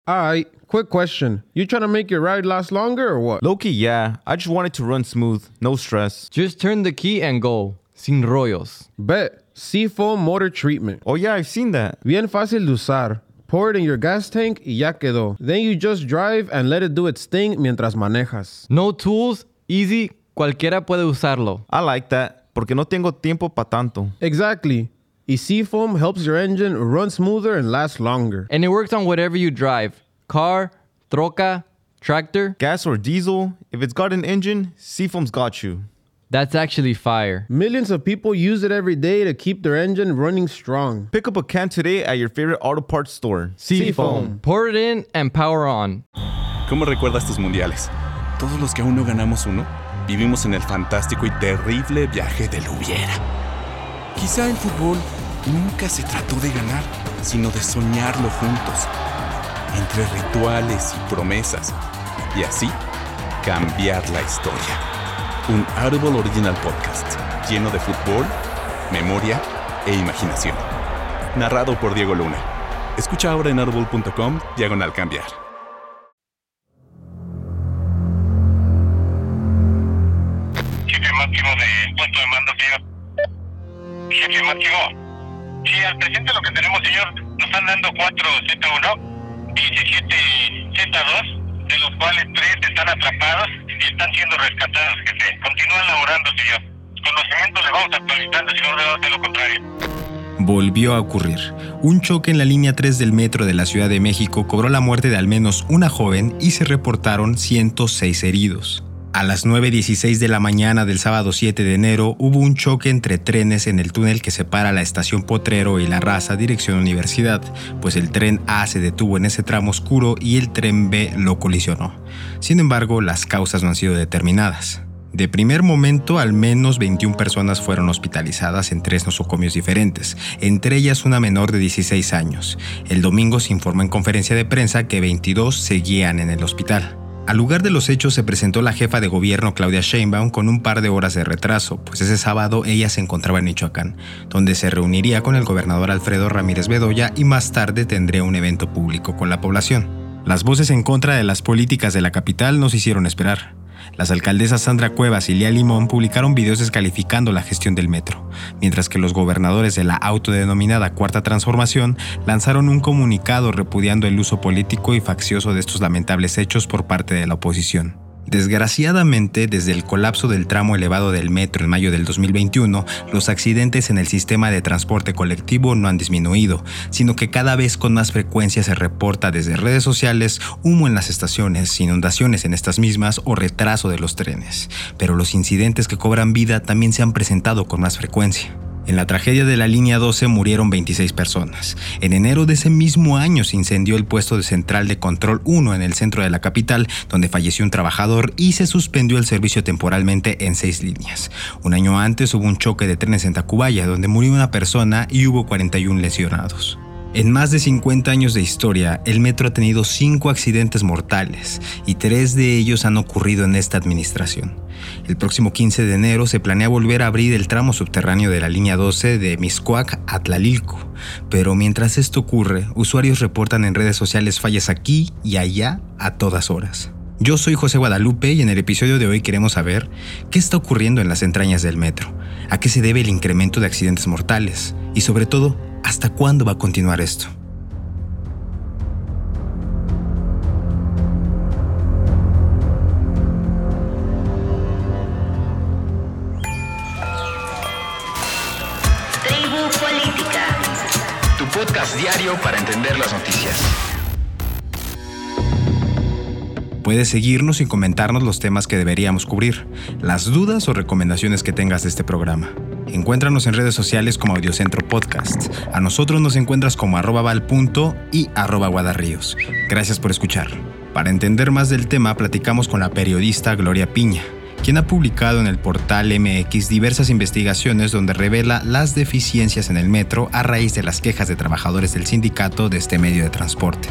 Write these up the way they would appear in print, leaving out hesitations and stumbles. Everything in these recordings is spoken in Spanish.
Alright, quick question. You trying to make your ride last longer or what? Low-key, yeah. I just want it to run smooth, no stress. Just turn the key and go. Sin rollos. Bet. Seafoam Motor Treatment. Oh yeah, I've seen that. Bien fácil de usar. Pour it in your gas tank y ya quedó. Then you just drive and let it do its thing mientras manejas. No tools, easy, cualquiera puede usarlo. I like that, porque no tengo tiempo pa' tanto. Exactly. Y Seafoam helps your engine run smoother and last longer. And it works on whatever you drive. Car, troca, tractor. Gas or diesel, if it's got an engine, Seafoam's got you. That's actually fire. Millions of people use it every day to keep their engine running strong. Pick up a can today at your favorite auto parts store. Seafoam. Pour it in and power on. ¿Cómo recuerdas tus mundiales? Todos los que aún no ganamos uno, vivimos en el fantástico y terrible viaje del hubiera. Quizá el fútbol nunca se trató de ganar, sino de soñarlo juntos, entre rituales y promesas, y así cambiar la historia. Un Audible Original Podcast lleno de fútbol, memoria e imaginación. Narrado por Diego Luna. Escucha ahora en audible.com/cambiar. Jefe máximo del puesto de mando, señor. Jefe máximo. Sí, al presente lo que tenemos, señor, nos están dando 4 Z1, 17 Z2, de los cuales 3 están atrapados y están siendo rescatados, jefe. Continúan laborando, señor. Conocimientos le vamos actualizando, señor, de lo contrario. Volvió a ocurrir. Un choque en la línea 3 del metro de la Ciudad de México cobró la muerte de al menos una joven y se reportaron 106 heridos. A las 9:16 de la mañana del sábado 7 de enero hubo un choque entre trenes en el túnel que separa la estación Potrero y La Raza dirección Universidad, pues el tren A se detuvo en ese tramo oscuro y el tren B lo colisionó. Sin embargo, las causas no han sido determinadas. De primer momento, al menos 21 personas fueron hospitalizadas en 3 nosocomios diferentes, entre ellas una menor de 16 años. El domingo se informó en conferencia de prensa que 22 seguían en el hospital. Al lugar de los hechos se presentó la jefa de gobierno Claudia Sheinbaum con un par de horas de retraso, pues ese sábado ella se encontraba en Michoacán, donde se reuniría con el gobernador Alfredo Ramírez Bedoya y más tarde tendría un evento público con la población. Las voces en contra de las políticas de la capital no se hicieron esperar. Las alcaldesas Sandra Cuevas y Lía Limón publicaron videos descalificando la gestión del metro, mientras que los gobernadores de la autodenominada Cuarta Transformación lanzaron un comunicado repudiando el uso político y faccioso de estos lamentables hechos por parte de la oposición. Desgraciadamente, desde el colapso del tramo elevado del metro en mayo del 2021, los accidentes en el sistema de transporte colectivo no han disminuido, sino que cada vez con más frecuencia se reporta desde redes sociales humo en las estaciones, inundaciones en estas mismas o retraso de los trenes. Pero los incidentes que cobran vida también se han presentado con más frecuencia. En la tragedia de la línea 12 murieron 26 personas. En enero de ese mismo año se incendió el puesto de Central de Control 1 en el centro de la capital, donde falleció un trabajador y se suspendió el servicio temporalmente en 6 líneas. Un año antes hubo un choque de trenes en Tacubaya, donde murió una persona y hubo 41 lesionados. En más de 50 años de historia, el metro ha tenido 5 accidentes mortales y 3 de ellos han ocurrido en esta administración. El próximo 15 de enero se planea volver a abrir el tramo subterráneo de la línea 12 de Mixcoac a Tlalilco. Pero mientras esto ocurre, usuarios reportan en redes sociales fallas aquí y allá a todas horas. Yo soy José Guadalupe y en el episodio de hoy queremos saber qué está ocurriendo en las entrañas del metro, a qué se debe el incremento de accidentes mortales y sobre todo, ¿hasta cuándo va a continuar esto? Tribu Política. Tu podcast diario para entender las noticias. Puedes seguirnos y comentarnos los temas que deberíamos cubrir, las dudas o recomendaciones que tengas de este programa. Encuéntranos en redes sociales como Audiocentro Podcast. A nosotros nos encuentras como @val.punto y @guadarríos. Gracias por escuchar. Para entender más del tema, platicamos con la periodista Gloria Piña, quien ha publicado en el portal MX diversas investigaciones donde revela las deficiencias en el metro a raíz de las quejas de trabajadores del sindicato de este medio de transporte.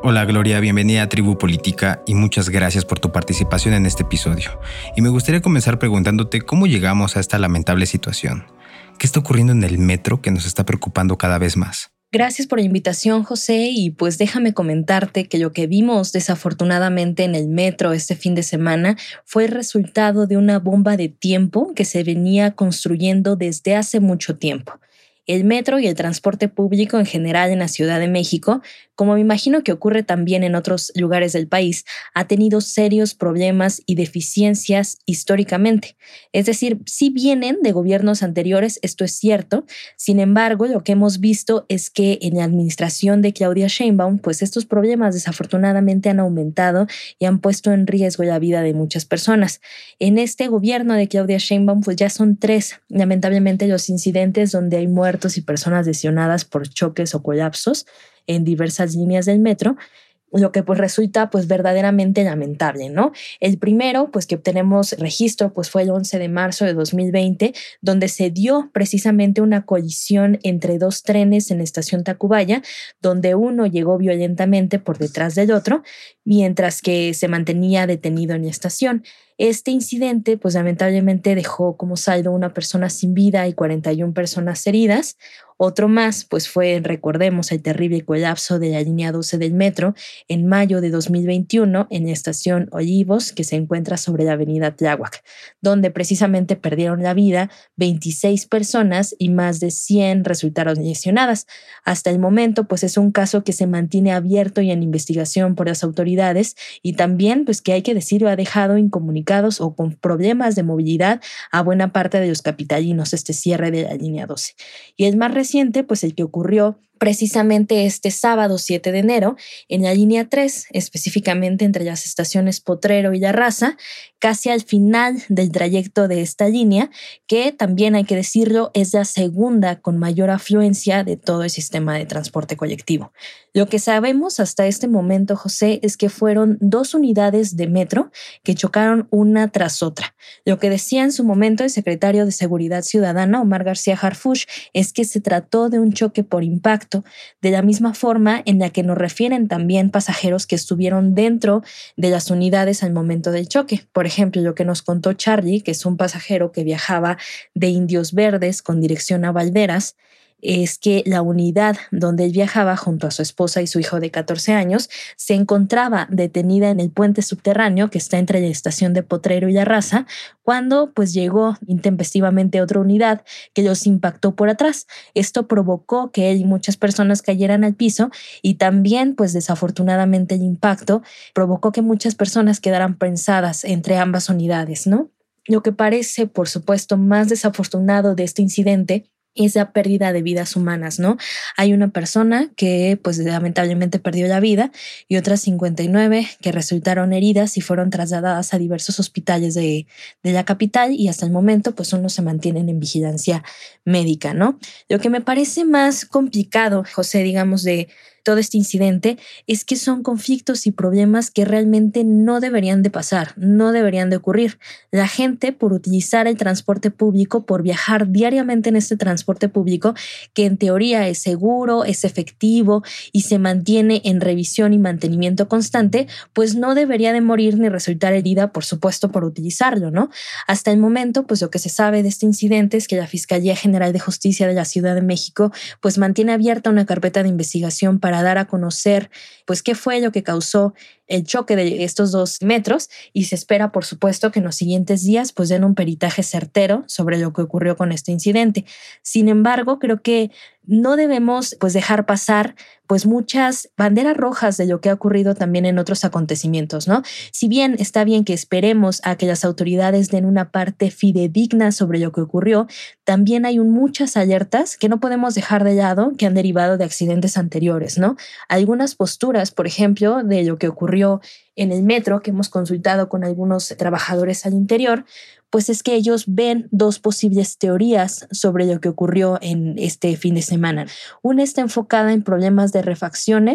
Hola Gloria, bienvenida a Tribu Política y muchas gracias por tu participación en este episodio. Y me gustaría comenzar preguntándote cómo llegamos a esta lamentable situación. ¿Qué está ocurriendo en el metro que nos está preocupando cada vez más? Gracias por la invitación, José, y pues déjame comentarte que lo que vimos desafortunadamente en el metro este fin de semana fue el resultado de una bomba de tiempo que se venía construyendo desde hace mucho tiempo. El metro y el transporte público en general en la Ciudad de México, como me imagino que ocurre también en otros lugares del país, ha tenido serios problemas y deficiencias históricamente. Es decir, sí vienen de gobiernos anteriores, esto es cierto. Sin embargo, lo que hemos visto es que en la administración de Claudia Sheinbaum, pues estos problemas desafortunadamente han aumentado y han puesto en riesgo la vida de muchas personas. En este gobierno de Claudia Sheinbaum, pues ya son 3, lamentablemente, los incidentes donde hay muertos y personas lesionadas por choques o colapsos en diversas líneas del metro, lo que pues resulta pues verdaderamente lamentable, ¿no? El primero pues que tenemos registro pues fue el 11 de marzo de 2020, donde se dio precisamente una colisión entre 2 trenes en la estación Tacubaya, donde uno llegó violentamente por detrás del otro, mientras que se mantenía detenido en la estación. Este incidente, pues lamentablemente dejó como saldo una persona sin vida y 41 personas heridas. Otro más, pues fue, recordemos, el terrible colapso de la línea 12 del metro en mayo de 2021 en la estación Olivos, que se encuentra sobre la avenida Tláhuac, donde precisamente perdieron la vida 26 personas y más de 100 resultaron lesionadas. Hasta el momento, pues es un caso que se mantiene abierto y en investigación por las autoridades y también, pues que hay que decirlo, ha dejado incomunicados o con problemas de movilidad a buena parte de los capitalinos este cierre de la línea 12. Y el más reciente, pues el que ocurrió precisamente este sábado 7 de enero en la línea 3, específicamente entre las estaciones Potrero y La Raza, casi al final del trayecto de esta línea, que también hay que decirlo es la segunda con mayor afluencia de todo el sistema de transporte colectivo. Lo que sabemos hasta este momento, José, es que fueron 2 unidades de metro que chocaron una tras otra. Lo que decía en su momento el secretario de Seguridad Ciudadana, Omar García Harfuch, es que se trató de un choque por impacto, de la misma forma en la que nos refieren también pasajeros que estuvieron dentro de las unidades al momento del choque. Por ejemplo, lo que nos contó Charlie, que es un pasajero que viajaba de Indios Verdes con dirección a Valderas, es que la unidad donde él viajaba junto a su esposa y su hijo de 14 años se encontraba detenida en el puente subterráneo que está entre la estación de Potrero y La Raza, cuando pues llegó intempestivamente otra unidad que los impactó por atrás. Esto provocó que él y muchas personas cayeran al piso y también pues desafortunadamente el impacto provocó que muchas personas quedaran prensadas entre ambas unidades, ¿no? Lo que parece, por supuesto, más desafortunado de este incidente es la pérdida de vidas humanas, ¿no? Hay una persona que pues lamentablemente perdió la vida y otras 59 que resultaron heridas y fueron trasladadas a diversos hospitales de la capital y hasta el momento pues unos se mantienen en vigilancia médica, ¿no? Lo que me parece más complicado, José, digamos, de todo este incidente es que son conflictos y problemas que realmente no deberían de pasar, no deberían de ocurrir. La gente, por utilizar el transporte público, por viajar diariamente en este transporte público, que en teoría es seguro, es efectivo y se mantiene en revisión y mantenimiento constante, pues no debería de morir ni resultar herida, por supuesto, por utilizarlo, ¿no? Hasta el momento, pues lo que se sabe de este incidente es que la Fiscalía General de Justicia de la Ciudad de México pues mantiene abierta una carpeta de investigación para dar a conocer pues qué fue lo que causó el choque de estos 2 metros y se espera, por supuesto, que en los siguientes días pues den un peritaje certero sobre lo que ocurrió con este incidente. Sin embargo, creo que no debemos pues dejar pasar pues muchas banderas rojas de lo que ha ocurrido también en otros acontecimientos, ¿no? Si bien está bien que esperemos a que las autoridades den una parte fidedigna sobre lo que ocurrió, también hay muchas alertas que no podemos dejar de lado que han derivado de accidentes anteriores, ¿no? Algunas posturas, por ejemplo, de lo que ocurrió en el metro, que hemos consultado con algunos trabajadores al interior, pues es que ellos ven 2 posibles teorías sobre lo que ocurrió en este fin de semana. Una está enfocada en problemas de refacciones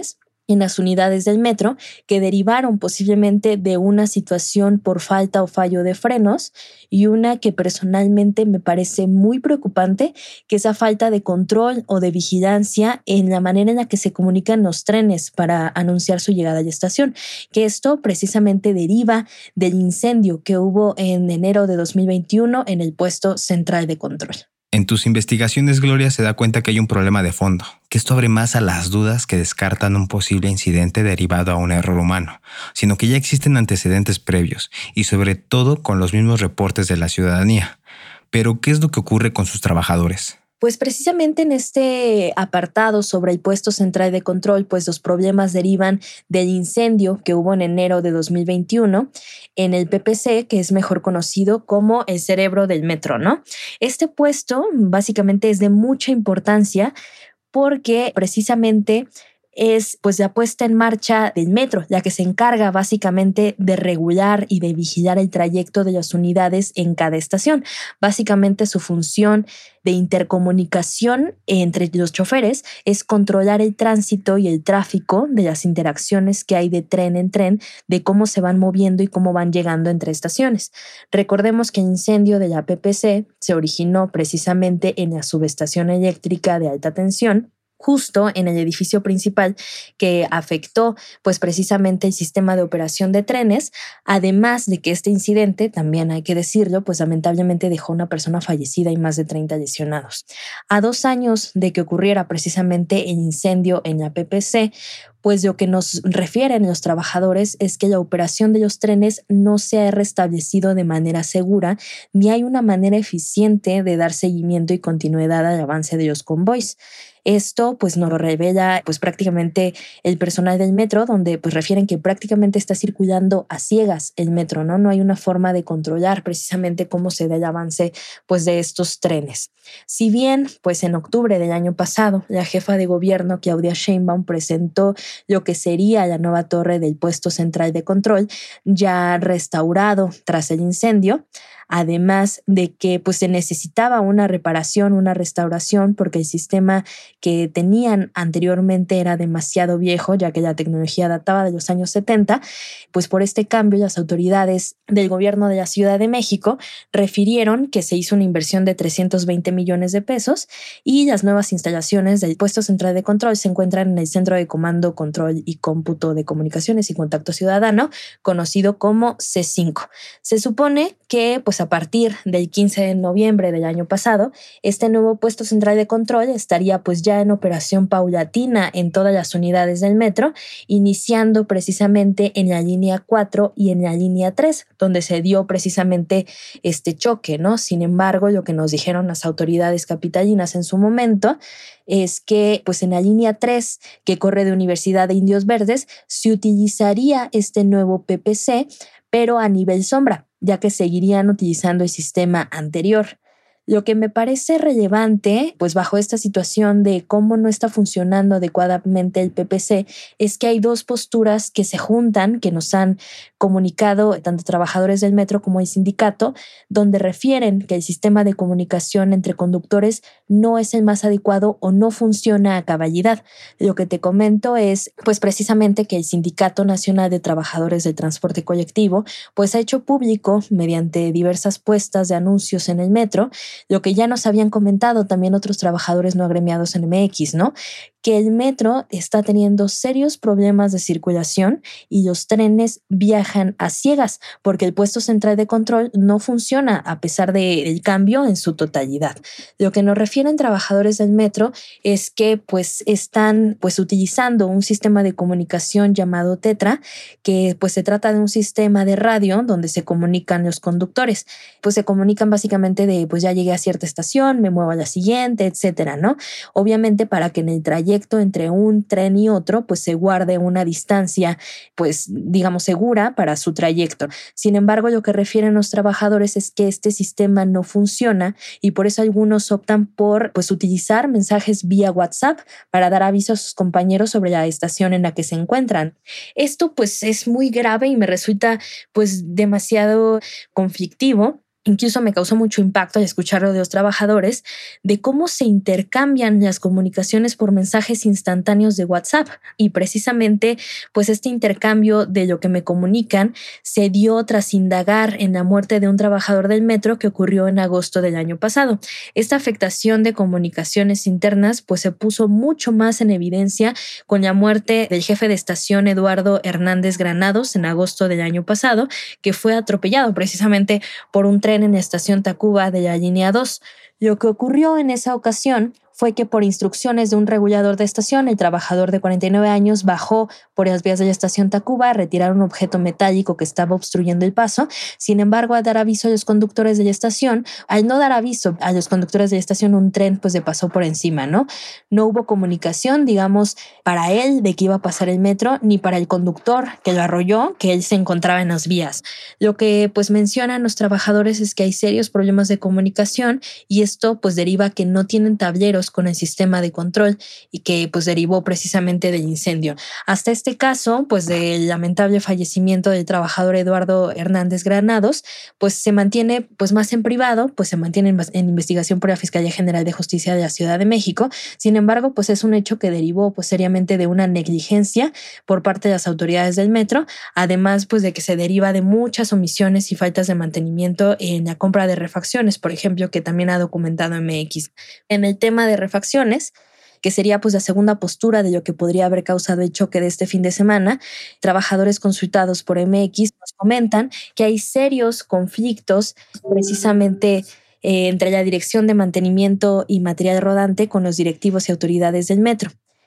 en las unidades del metro que derivaron posiblemente de una situación por falta o fallo de frenos, y una que personalmente me parece muy preocupante, que es la falta de control o de vigilancia en la manera en la que se comunican los trenes para anunciar su llegada a la estación, que esto precisamente deriva del incendio que hubo en enero de 2021 en el puesto central de control. En tus investigaciones, Gloria se da cuenta que hay un problema de fondo, que esto abre más a las dudas que descartan un posible incidente derivado a un error humano, sino que ya existen antecedentes previos y sobre todo con los mismos reportes de la ciudadanía. Pero, ¿qué es lo que ocurre con sus trabajadores? Pues precisamente en este apartado sobre el puesto central de control, pues los problemas derivan del incendio que hubo en enero de 2021 en el PPC, que es mejor conocido como el cerebro del metro, ¿no? Este puesto básicamente es de mucha importancia porque precisamente es pues la puesta en marcha del metro, la que se encarga básicamente de regular y de vigilar el trayecto de las unidades en cada estación. Básicamente su función de intercomunicación entre los choferes es controlar el tránsito y el tráfico de las interacciones que hay de tren en tren, de cómo se van moviendo y cómo van llegando entre estaciones. Recordemos que el incendio de la PPC se originó precisamente en la subestación eléctrica de alta tensión, justo en el edificio principal, que afectó pues precisamente el sistema de operación de trenes, además de que este incidente, también hay que decirlo, pues lamentablemente dejó una persona fallecida y más de 30 lesionados. A 2 años de que ocurriera precisamente el incendio en la PPC, pues lo que nos refieren los trabajadores es que la operación de los trenes no se ha restablecido de manera segura, ni hay una manera eficiente de dar seguimiento y continuidad al avance de los convoys. Esto pues nos lo revela pues prácticamente el personal del metro, donde pues refieren que prácticamente está circulando a ciegas el metro, ¿no? No hay una forma de controlar precisamente cómo se da el avance pues de estos trenes. Si bien pues en octubre del año pasado la jefa de gobierno Claudia Sheinbaum presentó lo que sería la nueva torre del puesto central de control, ya restaurado tras el incendio, además de que pues se necesitaba una reparación, una restauración, porque el sistema que tenían anteriormente era demasiado viejo, ya que la tecnología databa de los años 70, pues por este cambio las autoridades del gobierno de la Ciudad de México refirieron que se hizo una inversión de 320 millones de pesos y las nuevas instalaciones del puesto central de control se encuentran en el Centro de Comando, Control y Cómputo de Comunicaciones y Contacto Ciudadano, conocido como C5. Se supone que pues a partir del 15 de noviembre del año pasado, este nuevo puesto central de control estaría pues ya en operación paulatina en todas las unidades del metro, iniciando precisamente en la línea 4 y en la línea 3, donde se dio precisamente este choque, ¿no? Sin embargo, lo que nos dijeron las autoridades capitalinas en su momento es que pues en la línea 3, que corre de Universidad de Indios Verdes, se utilizaría este nuevo PPC, pero a nivel sombra, ya que seguirían utilizando el sistema anterior. Lo que me parece relevante, pues bajo esta situación de cómo no está funcionando adecuadamente el PPC, es que hay dos posturas que se juntan, que nos han comunicado tanto trabajadores del metro como el sindicato, donde refieren que el sistema de comunicación entre conductores no es el más adecuado o no funciona a cabalidad. Lo que te comento es, pues precisamente que el Sindicato Nacional de Trabajadores del Transporte Colectivo, pues ha hecho público mediante diversas puestas de anuncios en el metro, lo que ya nos habían comentado también otros trabajadores no agremiados en MX, ¿no? Que el metro está teniendo serios problemas de circulación y los trenes viajan a ciegas porque el puesto central de control no funciona a pesar del cambio en su totalidad. Lo que nos refieren trabajadores del metro es que pues están pues utilizando un sistema de comunicación llamado Tetra, que pues se trata de un sistema de radio donde se comunican los conductores. Pues se comunican básicamente de pues ya llegué a cierta estación, me muevo a la siguiente, etcétera, ¿no? Obviamente para que en el trayecto entre un tren y otro pues se guarde una distancia pues digamos segura para su trayecto. Sin embargo, lo que refieren los trabajadores es que este sistema no funciona y por eso algunos optan por pues utilizar mensajes vía WhatsApp para dar aviso a sus compañeros sobre la estación en la que se encuentran. Esto pues es muy grave y me resulta pues demasiado conflictivo, Incluso me causó mucho impacto al escucharlo de los trabajadores de cómo se intercambian las comunicaciones por mensajes instantáneos de WhatsApp. Y precisamente, pues este intercambio de lo que me comunican se dio tras indagar en la muerte de un trabajador del metro que ocurrió en agosto del año pasado. Esta afectación de comunicaciones internas pues se puso mucho más en evidencia con la muerte del jefe de estación Eduardo Hernández Granados en agosto del año pasado, que fue atropellado precisamente por un tren en la estación Tacuba de la línea 2. Lo que ocurrió en esa ocasión fue que por instrucciones de un regulador de estación, el trabajador de 49 años bajó por las vías de la estación Tacuba a retirar un objeto metálico que estaba obstruyendo el paso. Sin embargo, al dar aviso a los conductores de la estación, al no dar aviso a los conductores de la estación, un tren pues le pasó por encima, ¿no? No hubo comunicación, digamos, para él de que iba a pasar el metro, ni para el conductor que lo arrolló, que él se encontraba en las vías. Lo que pues mencionan los trabajadores es que hay serios problemas de comunicación y esto pues deriva que no tienen tableros con el sistema de control y que pues derivó precisamente del incendio. Hasta este caso, pues del lamentable fallecimiento del trabajador Eduardo Hernández Granados, pues se mantiene pues más en privado, pues se mantiene en investigación por la Fiscalía General de Justicia de la Ciudad de México. Sin embargo, pues es un hecho que derivó pues seriamente de una negligencia por parte de las autoridades del metro, además pues de que se deriva de muchas omisiones y faltas de mantenimiento en la compra de refacciones, por ejemplo, que también ha documentado MX. En el tema de refacciones, que sería pues la segunda postura de lo que podría haber causado el choque de este fin de semana, trabajadores consultados por MX nos comentan que hay serios conflictos precisamente entre la Dirección de Mantenimiento y Material Rodante con los directivos y autoridades del metro.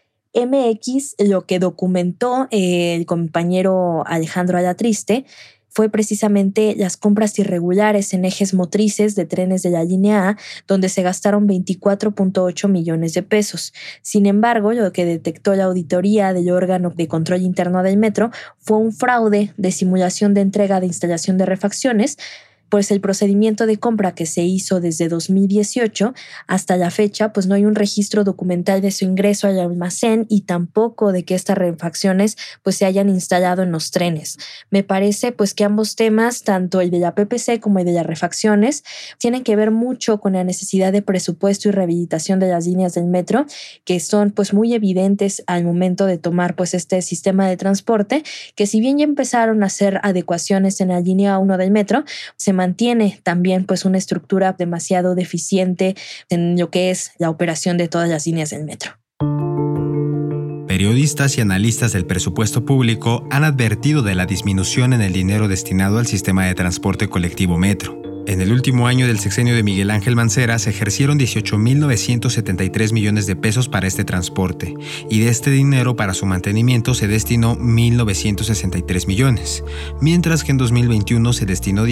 MX, lo que documentó el compañero Alejandro Alatriste, fue precisamente las compras irregulares en ejes motrices de trenes de la línea A, donde se gastaron 24.8 millones de pesos. Sin embargo, lo que detectó la auditoría del órgano de control interno del metro fue un fraude de simulación de entrega de instalación de refacciones, pues el procedimiento de compra que se hizo desde 2018 hasta la fecha, pues no hay un registro documental de su ingreso al almacén y tampoco de que estas refacciones pues se hayan instalado en los trenes. Me parece pues que ambos temas, tanto el de la PPC como el de las refacciones, tienen que ver mucho con la necesidad de presupuesto y rehabilitación de las líneas del metro, que son pues muy evidentes al momento de tomar pues este sistema de transporte, que si bien ya empezaron a hacer adecuaciones en la línea 1 del metro, se mantiene también pues una estructura demasiado deficiente en lo que es la operación de todas las líneas del metro. Periodistas y analistas del presupuesto público han advertido de la disminución en el dinero destinado al sistema de transporte colectivo metro. En el último año del sexenio de Miguel Ángel Mancera se ejercieron 18.973 millones de pesos para este transporte, y de este dinero para su mantenimiento se destinó 1.963 millones, mientras que en 2021 se destinó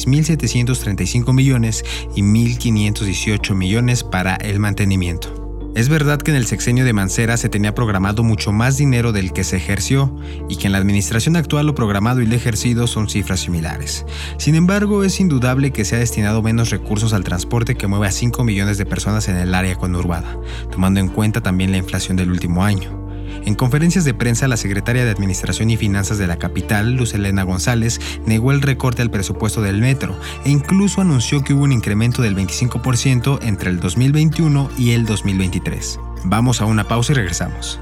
16.735 millones y 1.518 millones para el mantenimiento. Es verdad que en el sexenio de Mancera se tenía programado mucho más dinero del que se ejerció y que en la administración actual lo programado y lo ejercido son cifras similares. Sin embargo, es indudable que se ha destinado menos recursos al transporte que mueve a 5 millones de personas en el área conurbada, tomando en cuenta también la inflación del último año. En conferencias de prensa, la secretaria de Administración y Finanzas de la capital, Luz Helena González, negó el recorte al presupuesto del metro e incluso anunció que hubo un incremento del 25% entre el 2021 y el 2023. Vamos a una pausa y regresamos.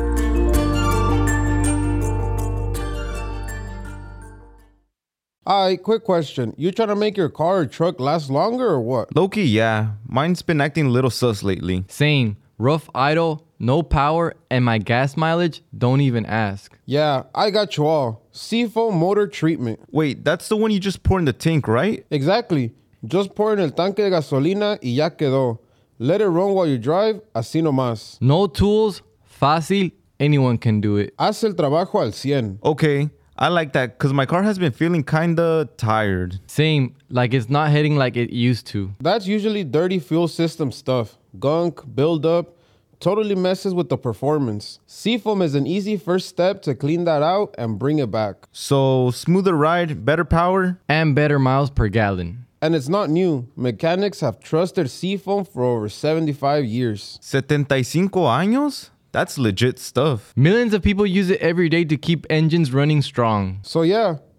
Quick question. You trying to make your car or truck last longer or what? Low-key, yeah. Mine's been acting a little sus lately. Same. Rough idle, no power, and my gas mileage, don't even ask. Yeah, I got you all. Seafoam motor treatment. Wait, that's the one you just pour in the tank, right? Exactly. Just pour en el tanque de gasolina y ya quedó. Let it run while you drive, así nomás. No tools, fácil, anyone can do it. Haz el trabajo al 100. Okay, I like that because my car has been feeling kinda tired. Same, like it's not hitting like it used to. That's usually dirty fuel system stuff. Gunk, buildup, totally messes with the performance. Seafoam is an easy first step to clean that out and bring it back. So, smoother ride, better power? And better miles per gallon. And it's not new. Mechanics have trusted Seafoam for over 75 years. 75 años? That's legit stuff. Millions of people use it every day to keep engines running strong. So yeah,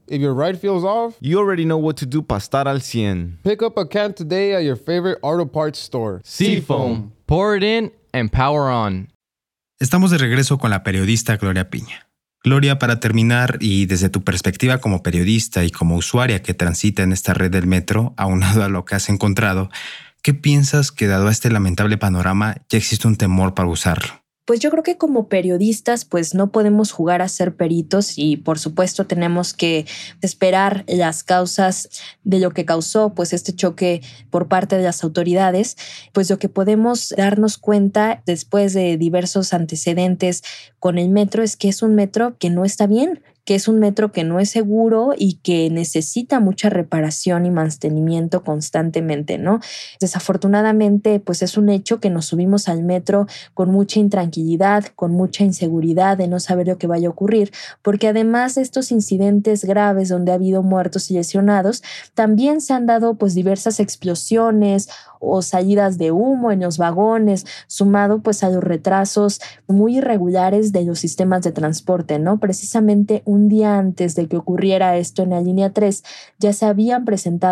If your ride feels off, You already know what to do para estar al 100. pick up a can today at your favorite auto parts store. Seafoam. Pour it in and power on. Estamos de regreso con la periodista Gloria Piña. Gloria, para terminar, y desde tu perspectiva como periodista y como usuaria que transita en esta red del metro, aunado a lo que has encontrado, ¿qué piensas que dado a este lamentable panorama ya existe un temor para usarlo? Pues yo creo que como periodistas pues no podemos jugar a ser peritos y por supuesto tenemos que esperar las causas de lo que causó pues este choque por parte de las autoridades. Pues lo que podemos darnos cuenta después de diversos antecedentes con el metro es que es un metro que no está bien, que es un metro que no es seguro y que necesita mucha reparación y mantenimiento constantemente, ¿no? Desafortunadamente, pues es un hecho que nos subimos al metro con mucha intranquilidad, con mucha inseguridad de no saber lo que vaya a ocurrir, porque además de estos incidentes graves donde ha habido muertos y lesionados, también se han dado pues diversas explosiones o salidas de humo en los vagones, sumado pues a los retrasos muy irregulares de los sistemas de transporte, ¿no? Precisamente un día antes de que ocurriera esto en la línea 3, ya se habían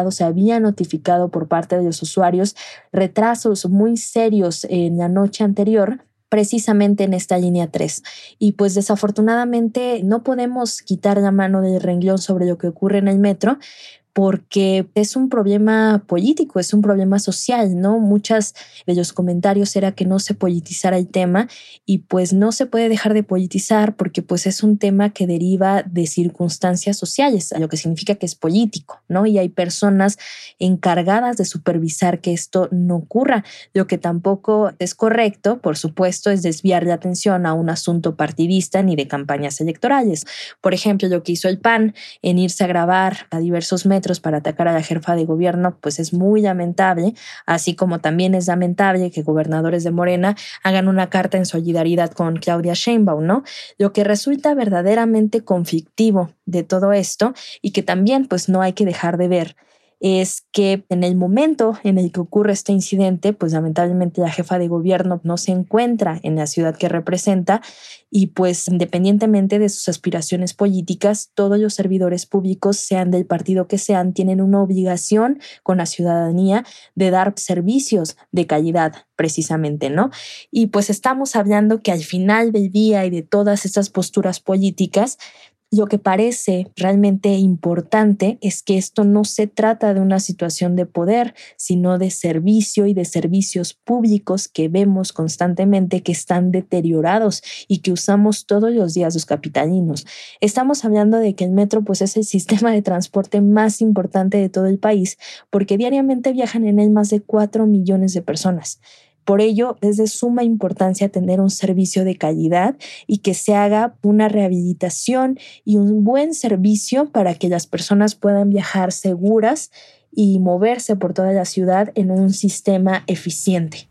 notificado por parte de los usuarios retrasos muy serios en la noche anterior, precisamente en esta línea 3. Y pues desafortunadamente no podemos quitar la mano del renglón sobre lo que ocurre en el metro, porque es un problema político, es un problema social, ¿no? Muchos de los comentarios era que no se politizara el tema y pues no se puede dejar de politizar porque pues es un tema que deriva de circunstancias sociales, lo que significa que es político, ¿no? Y hay personas encargadas de supervisar que esto no ocurra. Lo que tampoco es correcto, por supuesto, es desviar la atención a un asunto partidista ni de campañas electorales. Por ejemplo, lo que hizo el PAN en irse a grabar a diversos metros para atacar a la jefa de gobierno, pues es muy lamentable, así como también es lamentable que gobernadores de Morena hagan una carta en solidaridad con Claudia Sheinbaum, ¿no? Lo que resulta verdaderamente conflictivo de todo esto y que también pues no hay que dejar de ver es que en el momento en el que ocurre este incidente, pues lamentablemente la jefa de gobierno no se encuentra en la ciudad que representa y pues independientemente de sus aspiraciones políticas, todos los servidores públicos, sean del partido que sean, tienen una obligación con la ciudadanía de dar servicios de calidad precisamente, ¿no? Y pues estamos hablando que al final del día y de todas estas posturas políticas, lo que parece realmente importante es que esto no se trata de una situación de poder, sino de servicio y de servicios públicos que vemos constantemente que están deteriorados y que usamos todos los días los capitalinos. Estamos hablando de que el metro pues, es el sistema de transporte más importante de todo el país porque diariamente viajan en él más de 4 millones de personas. Por ello, es de suma importancia tener un servicio de calidad y que se haga una rehabilitación y un buen servicio para que las personas puedan viajar seguras y moverse por toda la ciudad en un sistema eficiente.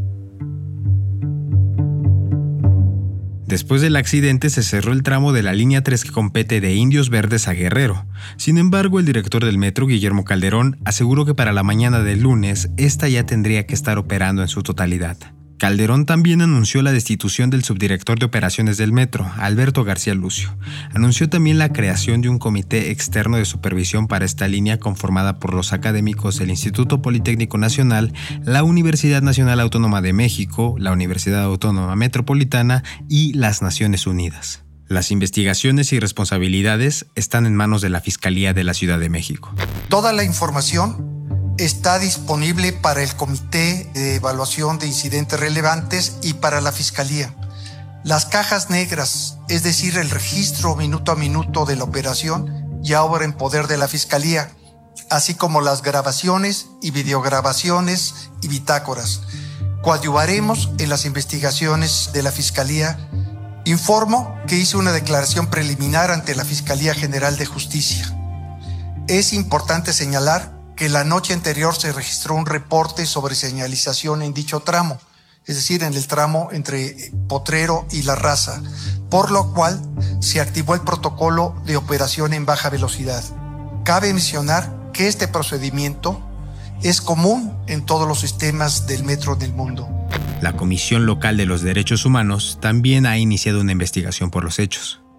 Después del accidente se cerró el tramo de la línea 3 que compete de Indios Verdes a Guerrero. Sin embargo, el director del metro, Guillermo Calderón, aseguró que para la mañana del lunes, esta ya tendría que estar operando en su totalidad. Calderón también anunció la destitución del subdirector de operaciones del metro, Alberto García Lucio. Anunció también la creación de un comité externo de supervisión para esta línea conformada por los académicos del Instituto Politécnico Nacional, la Universidad Nacional Autónoma de México, la Universidad Autónoma Metropolitana y las Naciones Unidas. Las investigaciones y responsabilidades están en manos de la Fiscalía de la Ciudad de México. Toda la información está disponible para el Comité de Evaluación de Incidentes Relevantes y para la Fiscalía. Las cajas negras, es decir, el registro minuto a minuto de la operación, ya obra en poder de la Fiscalía, así como las grabaciones y videograbaciones y bitácoras. Coadyuvaremos en las investigaciones de la Fiscalía. Informo que hice una declaración preliminar ante la Fiscalía General de Justicia. Es importante señalar que la noche anterior se registró un reporte sobre señalización en dicho tramo, es decir, en el tramo entre Potrero y La Raza, por lo cual se activó el protocolo de operación en baja velocidad. Cabe mencionar que este procedimiento es común en todos los sistemas del metro del mundo. La Comisión Local de los Derechos Humanos también ha iniciado una investigación por los hechos.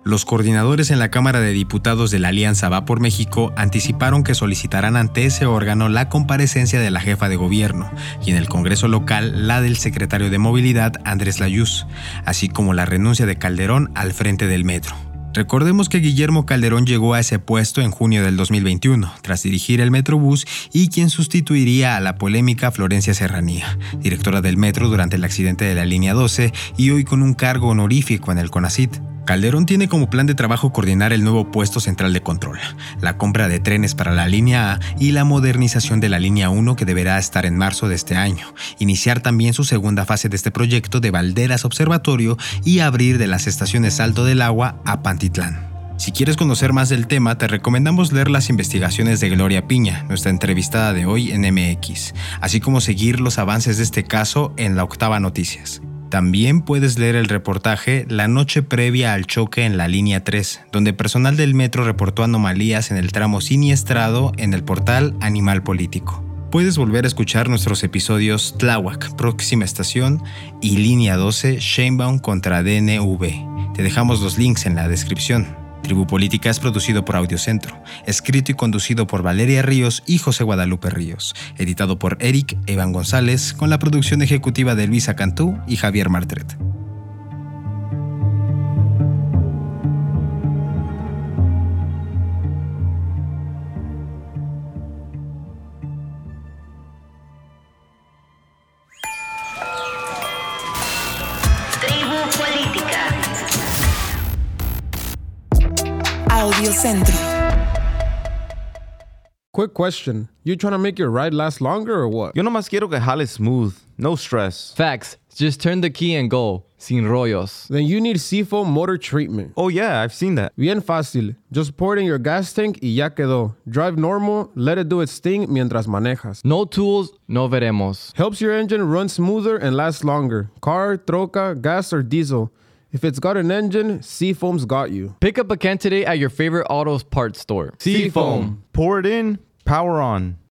Los coordinadores en la Cámara de Diputados de la Alianza Va por México anticiparon que solicitarán ante ese órgano la comparecencia de la jefa de gobierno y en el Congreso local la del secretario de Movilidad, Andrés Layuz, así como la renuncia de Calderón al frente del metro. Recordemos que Guillermo Calderón llegó a ese puesto en junio del 2021, tras dirigir el Metrobús y quien sustituiría a la polémica Florencia Serranía, directora del metro durante el accidente de la línea 12 y hoy con un cargo honorífico en el CONACYT. Calderón tiene como plan de trabajo coordinar el nuevo puesto central de control, la compra de trenes para la línea A y la modernización de la línea 1 que deberá estar en marzo de este año, iniciar también su segunda fase de este proyecto de Valderas Observatorio y abrir de las estaciones Salto del Agua a Pantitlán. Si quieres conocer más del tema, te recomendamos leer las investigaciones de Gloria Piña, nuestra entrevistada de hoy en MX, así como seguir los avances de este caso en La Octava Noticias. También puedes leer el reportaje La noche previa al choque en la línea 3, donde personal del metro reportó anomalías en el tramo siniestrado en el portal Animal Político. Puedes volver a escuchar nuestros episodios Tláhuac, Próxima Estación y Línea 12, Sheinbaum contra DNV. Te dejamos los links en la descripción. Tribu Política es producido por Audiocentro, escrito y conducido por Valeria Ríos y José Guadalupe Ríos, editado por Eric Evan González, con la producción ejecutiva de Luisa Cantú y Javier Martret. Audiocentro. Quick question. You trying to make your ride last longer or what? Yo nomás quiero que jale smooth, no stress. Facts. Just turn the key and go. Sin rollos. Then you need Seafoam Motor Treatment. Oh yeah, I've seen that. Bien fácil. Just pour it in your gas tank y ya quedó. Drive normal, let it do its thing mientras manejas. No tools, no veremos. Helps your engine run smoother and last longer. Car, troca, gas, or diesel. If it's got an engine, Seafoam's got you. Pick up a can today at your favorite auto parts store. Seafoam. Pour it in, power on.